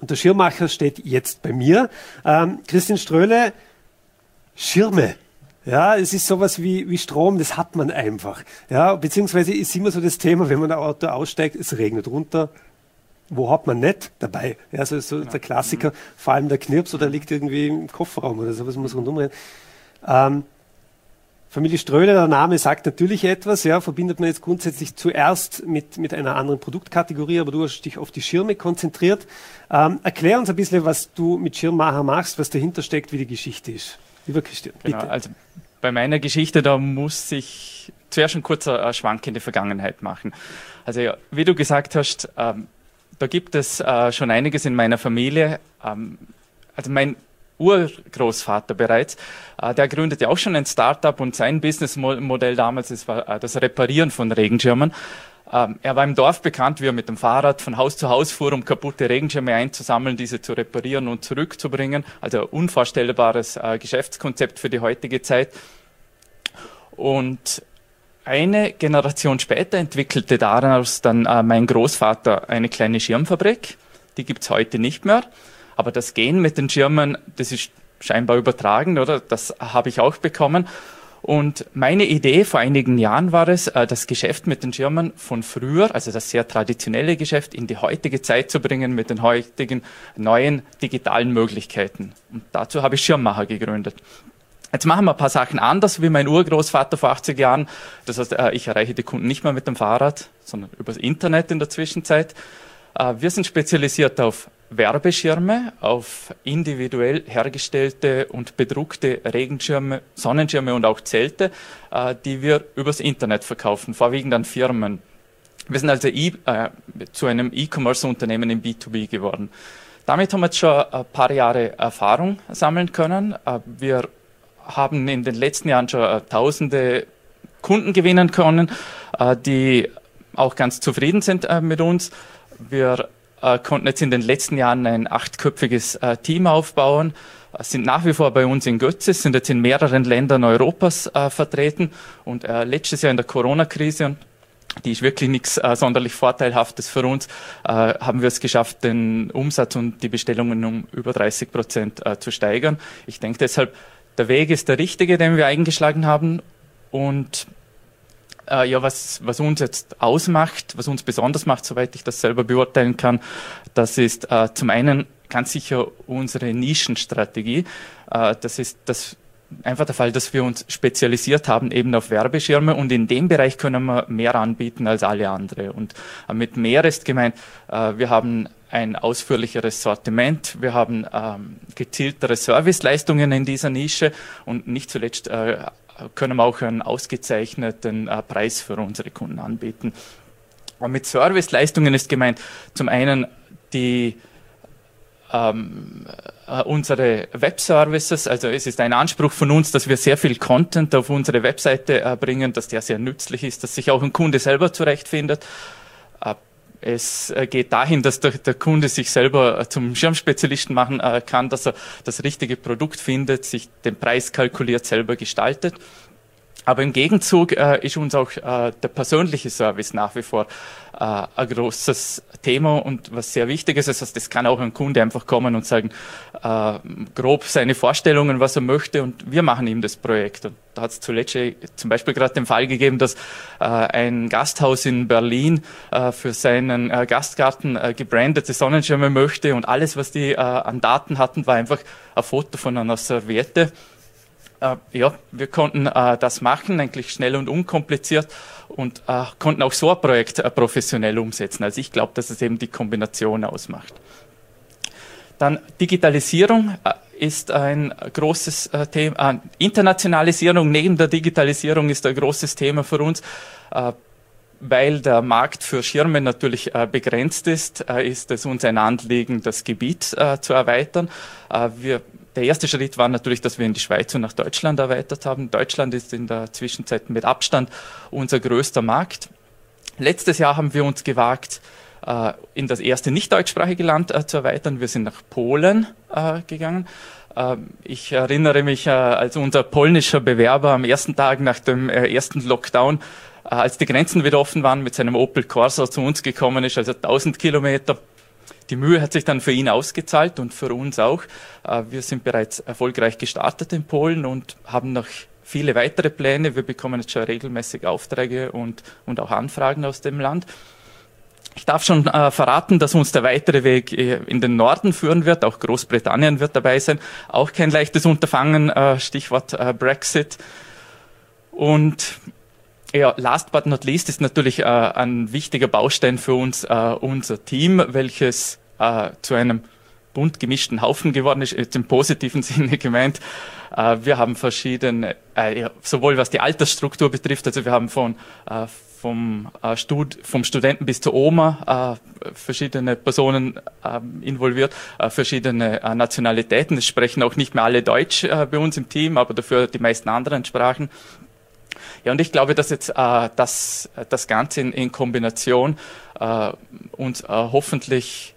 Und der Schirmmacher steht jetzt bei mir. Christian Ströhle, Schirme. Ja, es ist sowas wie Strom, das hat man einfach. Ja, beziehungsweise ist immer so das Thema, wenn man ein Auto aussteigt, es regnet runter. Wo hat man nicht dabei? Ja, so der Klassiker, vor allem der Knirps oder liegt irgendwie im Kofferraum oder sowas, muss rundum reden. Familie Ströhle, der Name sagt natürlich etwas, ja, verbindet man jetzt grundsätzlich zuerst mit einer anderen Produktkategorie, aber du hast dich auf die Schirme konzentriert. Erklär uns ein bisschen, was du mit Schirmmacher machst, was dahinter steckt, wie die Geschichte ist. Lieber Christian, bitte. Genau, also bei meiner Geschichte, da muss ich zuerst ein kurzer Schwank in die Vergangenheit machen. Also ja, wie du gesagt hast, da gibt es schon einiges in meiner Familie. Also mein Urgroßvater bereits, der gründete auch schon ein Startup und sein Businessmodell damals war das Reparieren von Regenschirmen. Er war im Dorf bekannt, wie er mit dem Fahrrad von Haus zu Haus fuhr, um kaputte Regenschirme einzusammeln, diese zu reparieren und zurückzubringen. Also ein unvorstellbares Geschäftskonzept für die heutige Zeit. Und eine Generation später entwickelte daraus dann mein Großvater eine kleine Schirmfabrik. Die gibt's heute nicht mehr. Aber das Gehen mit den Schirmen, das ist scheinbar übertragen, oder? Das habe ich auch bekommen. Und meine Idee vor einigen Jahren war es, das Geschäft mit den Schirmen von früher, also das sehr traditionelle Geschäft, in die heutige Zeit zu bringen mit den heutigen neuen digitalen Möglichkeiten. Und dazu habe ich Schirmmacher gegründet. Jetzt machen wir ein paar Sachen anders wie mein Urgroßvater vor 80 Jahren. Das heißt, ich erreiche die Kunden nicht mehr mit dem Fahrrad, sondern übers Internet in der Zwischenzeit. Wir sind spezialisiert auf Werbeschirme, auf individuell hergestellte und bedruckte Regenschirme, Sonnenschirme und auch Zelte, die wir übers Internet verkaufen, vorwiegend an Firmen. Wir sind also zu einem E-Commerce-Unternehmen im B2B geworden. Damit haben wir jetzt schon ein paar Jahre Erfahrung sammeln können. Wir haben in den letzten Jahren schon tausende Kunden gewinnen können, die auch ganz zufrieden sind mit uns. Wir konnten jetzt in den letzten Jahren ein 8-köpfiges Team aufbauen, sind nach wie vor bei uns in Götzis, sind jetzt in mehreren Ländern Europas vertreten und letztes Jahr in der Corona-Krise, die ist wirklich nichts sonderlich Vorteilhaftes für uns, haben wir es geschafft, den Umsatz und die Bestellungen um über 30% zu steigern. Ich denke deshalb, der Weg ist der richtige, den wir eingeschlagen haben und ja, was uns jetzt ausmacht, was uns besonders macht, soweit ich das selber beurteilen kann, das ist zum einen ganz sicher unsere Nischenstrategie. Das ist einfach der Fall, dass wir uns spezialisiert haben eben auf Werbeschirme und in dem Bereich können wir mehr anbieten als alle andere. Und mit mehr ist gemeint, wir haben ein ausführlicheres Sortiment, wir haben gezieltere Serviceleistungen in dieser Nische und nicht zuletzt können wir auch einen ausgezeichneten Preis für unsere Kunden anbieten. Und mit Serviceleistungen ist gemeint zum einen unsere Webservices, also es ist ein Anspruch von uns, dass wir sehr viel Content auf unsere Webseite bringen, dass der sehr nützlich ist, dass sich auch ein Kunde selber zurechtfindet. Es geht dahin, dass der Kunde sich selber zum Schirmspezialisten machen kann, dass er das richtige Produkt findet, sich den Preis kalkuliert, selber gestaltet. Aber im Gegenzug ist uns auch der persönliche Service nach wie vor ein großes Thema und was sehr wichtig ist. Das heißt, es kann auch ein Kunde einfach kommen und sagen, grob seine Vorstellungen, was er möchte und wir machen ihm das Projekt. Und da hat es zuletzt zum Beispiel gerade den Fall gegeben, dass ein Gasthaus in Berlin für seinen Gastgarten gebrandete Sonnenschirme möchte und alles, was die an Daten hatten, war einfach ein Foto von einer Serviette. Ja, wir konnten das machen, eigentlich schnell und unkompliziert und konnten auch so ein Projekt professionell umsetzen. Also ich glaube, dass es eben die Kombination ausmacht. Dann Digitalisierung ist ein großes Thema. Internationalisierung neben der Digitalisierung ist ein großes Thema für uns. Weil der Markt für Schirme natürlich begrenzt ist, ist es uns ein Anliegen, das Gebiet zu erweitern. Der erste Schritt war natürlich, dass wir in die Schweiz und nach Deutschland erweitert haben. Deutschland ist in der Zwischenzeit mit Abstand unser größter Markt. Letztes Jahr haben wir uns gewagt, in das erste nicht deutschsprachige Land zu erweitern. Wir sind nach Polen gegangen. Ich erinnere mich, als unser polnischer Bewerber am ersten Tag nach dem ersten Lockdown, als die Grenzen wieder offen waren, mit seinem Opel Corsa zu uns gekommen ist, also 1000 Kilometer die Mühe hat sich dann für ihn ausgezahlt und für uns auch. Wir sind bereits erfolgreich gestartet in Polen und haben noch viele weitere Pläne. Wir bekommen jetzt schon regelmäßig Aufträge und auch Anfragen aus dem Land. Ich darf schon verraten, dass uns der weitere Weg in den Norden führen wird. Auch Großbritannien wird dabei sein. Auch kein leichtes Unterfangen, Stichwort Brexit. Und ja, last but not least ist natürlich ein wichtiger Baustein für uns unser Team, welches zu einem bunt gemischten Haufen geworden ist, jetzt im positiven Sinne gemeint. Wir haben verschiedene, sowohl was die Altersstruktur betrifft, also wir haben vom Studenten bis zur Oma verschiedene Personen involviert, verschiedene Nationalitäten. Es sprechen auch nicht mehr alle Deutsch bei uns im Team, aber dafür die meisten anderen Sprachen. Ja, und ich glaube, dass jetzt das Ganze in Kombination uns hoffentlich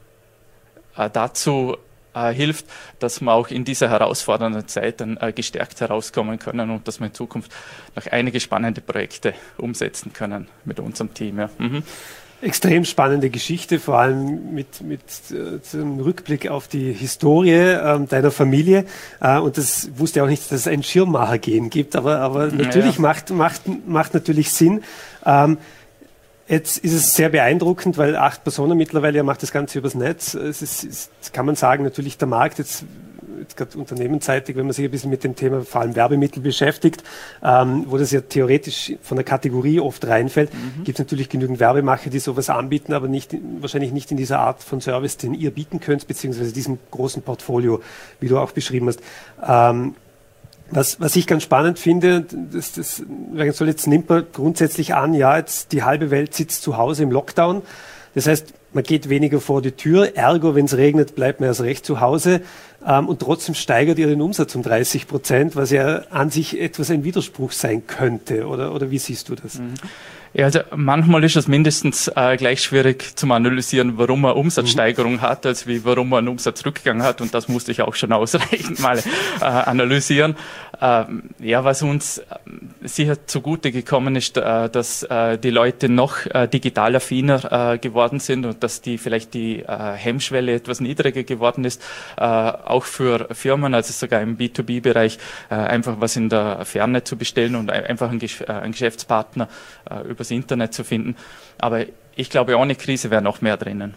dazu hilft, dass wir auch in dieser herausfordernden Zeit dann gestärkt herauskommen können und dass wir in Zukunft noch einige spannende Projekte umsetzen können mit unserem Team. Ja. Mhm. Extrem spannende Geschichte, vor allem mit einem Rückblick auf die Historie deiner Familie. Und das wusste ich auch nicht, dass es ein Schirmmacher-Gen gibt, aber natürlich macht natürlich Sinn. Jetzt ist es sehr beeindruckend, weil 8 Personen mittlerweile macht das Ganze übers Netz. Es ist, kann man sagen, natürlich der Markt jetzt gerade unternehmensseitig, wenn man sich ein bisschen mit dem Thema vor allem Werbemittel beschäftigt, wo das ja theoretisch von der Kategorie oft reinfällt, gibt es natürlich genügend Werbemacher, die sowas anbieten, aber wahrscheinlich nicht in dieser Art von Service, den ihr bieten könnt, beziehungsweise diesem großen Portfolio, wie du auch beschrieben hast. Was ich ganz spannend finde, jetzt nimmt man grundsätzlich an, ja, jetzt die halbe Welt sitzt zu Hause im Lockdown. Das heißt, man geht weniger vor die Tür, ergo, wenn es regnet, bleibt man erst recht zu Hause. Und trotzdem steigert ihr den Umsatz um 30%, was ja an sich etwas ein Widerspruch sein könnte. Oder wie siehst du das? Ja, also manchmal ist es mindestens gleich schwierig zum Analysieren, warum man Umsatzsteigerung hat, als wie warum man einen Umsatzrückgang hat. Und das musste ich auch schon ausreichend mal analysieren. Ja, was uns sicher zugute gekommen ist, dass die Leute noch digital affiner geworden sind und dass vielleicht die Hemmschwelle etwas niedriger geworden ist, auch für Firmen, also sogar im B2B-Bereich, einfach was in der Ferne zu bestellen und einfach einen Geschäftspartner übers Internet zu finden. Aber ich glaube, ohne Krise wäre noch mehr drinnen.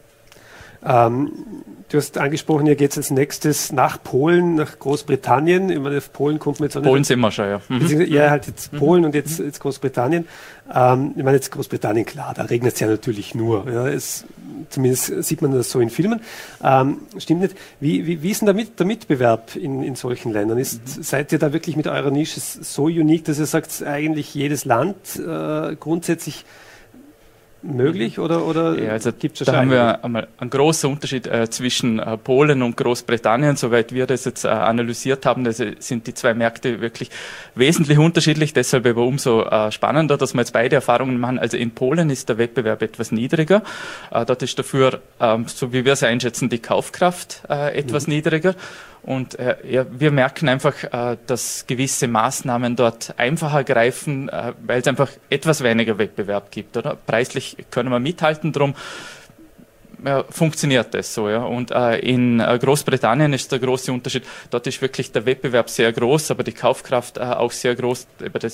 Du hast angesprochen, ihr geht als nächstes nach Polen, nach Großbritannien. Ich meine, auf Polen kommt man jetzt auch nicht. Polen sind wir schon, ja. Ja, halt jetzt Polen und jetzt Großbritannien. Ich meine, jetzt Großbritannien, klar, da regnet es ja natürlich nur. Ja, zumindest sieht man das so in Filmen. Stimmt nicht. Wie ist denn der Mitbewerb in solchen Ländern? Seid ihr da wirklich mit eurer Nische so unique, dass ihr sagt, eigentlich jedes Land grundsätzlich möglich oder ja, also gibt's da haben wir einmal einen großen Unterschied zwischen Polen und Großbritannien. Soweit wir das jetzt analysiert haben, das sind die zwei Märkte wirklich wesentlich unterschiedlich. Deshalb aber umso spannender, dass wir jetzt beide Erfahrungen machen. Also in Polen ist der Wettbewerb etwas niedriger. Dort ist dafür, so wie wir es einschätzen, die Kaufkraft etwas niedriger. Und ja, wir merken einfach, dass gewisse Maßnahmen dort einfacher greifen, weil es einfach etwas weniger Wettbewerb gibt. Oder? Preislich können wir mithalten, drum funktioniert das so. Ja? Und in Großbritannien ist der große Unterschied, dort ist wirklich der Wettbewerb sehr groß, aber die Kaufkraft auch sehr groß.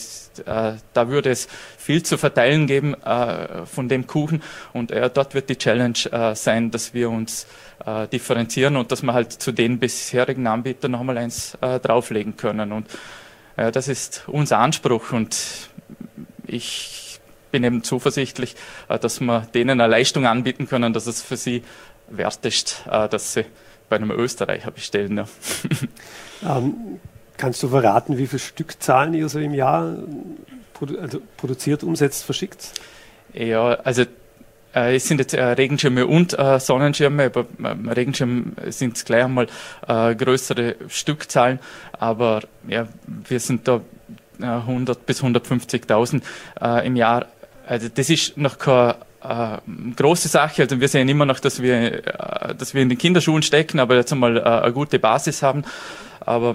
Da würde es viel zu verteilen geben von dem Kuchen. Und dort wird die Challenge sein, dass wir uns differenzieren und dass wir halt zu den bisherigen Anbietern nochmal eins drauflegen können. Und das ist unser Anspruch und ich bin eben zuversichtlich, dass wir denen eine Leistung anbieten können, dass es für sie wert ist, dass sie bei einem Österreicher bestellen. Ja. Kannst du verraten, wie viele Stückzahlen ihr so im Jahr produziert, umsetzt, verschickt? Ja, also es sind jetzt Regenschirme und Sonnenschirme, aber Regenschirm sind gleich einmal größere Stückzahlen, aber ja, wir sind da 100 bis 150.000 im Jahr. Also das ist noch keine große Sache. Also wir sehen immer noch, dass wir in den Kinderschuhen stecken, aber jetzt einmal eine gute Basis haben. Aber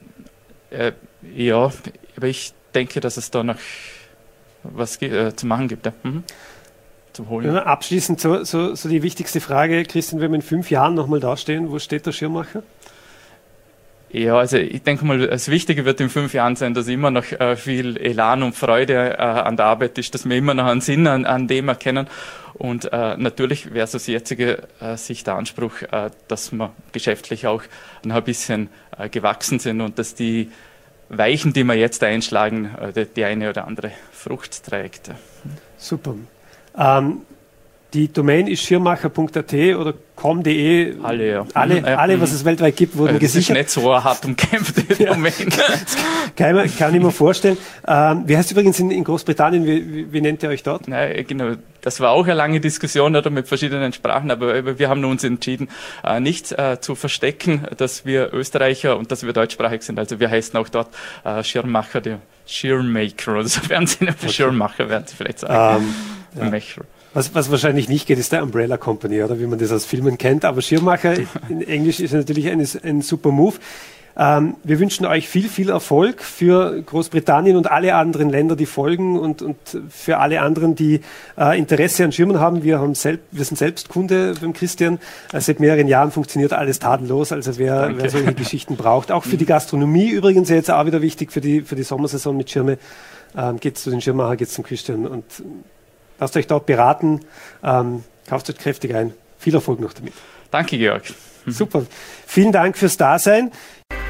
ja, aber ich denke, dass es da noch was zu machen gibt. Ja. zu holen. Ja, abschließend so die wichtigste Frage, Christian, wenn wir in 5 Jahren nochmal dastehen, wo steht der Schirmmacher? Ja, also ich denke mal, das Wichtige wird in 5 Jahren sein, dass immer noch viel Elan und Freude an der Arbeit ist, dass wir immer noch einen Sinn an dem erkennen. Und natürlich wäre es aus jetziger Sicht der Anspruch, dass wir geschäftlich auch noch ein bisschen gewachsen sind und dass die Weichen, die wir jetzt einschlagen, die eine oder andere Frucht trägt. Super. Die Domain ist schirmmacher.at oder com.de. Alle, ja. Alle, was es weltweit gibt, wurden gesichert. Das ist nicht so eine hart umkämpfte Domain. Kann ich mir vorstellen. Wie heißt übrigens in Großbritannien, wie nennt ihr euch dort? Nein, genau. Das war auch eine lange Diskussion oder mit verschiedenen Sprachen, aber wir haben uns entschieden, nicht zu verstecken, dass wir Österreicher und dass wir deutschsprachig sind. Also wir heißen auch dort Schirmmacher, der Schirmmaker oder so werden sie nicht. Schirmmacher werden sie vielleicht sagen. Was wahrscheinlich nicht geht, ist der Umbrella Company, oder wie man das aus Filmen kennt. Aber Schirmmacher in Englisch ist natürlich ein super Move. Wir wünschen euch viel Erfolg für Großbritannien und alle anderen Länder, die folgen und für alle anderen, die Interesse an Schirmen haben. Wir sind selbst Kunde beim Christian. Seit mehreren Jahren funktioniert alles tadellos. Also wer solche Geschichten braucht. Auch für die Gastronomie übrigens jetzt auch wieder wichtig für die Sommersaison mit Schirme. Geht's zu den Schirmmacher, geht's zum Christian und lasst euch dort beraten, kauft euch kräftig ein. Viel Erfolg noch damit. Danke, Georg. Super. Vielen Dank fürs Dasein.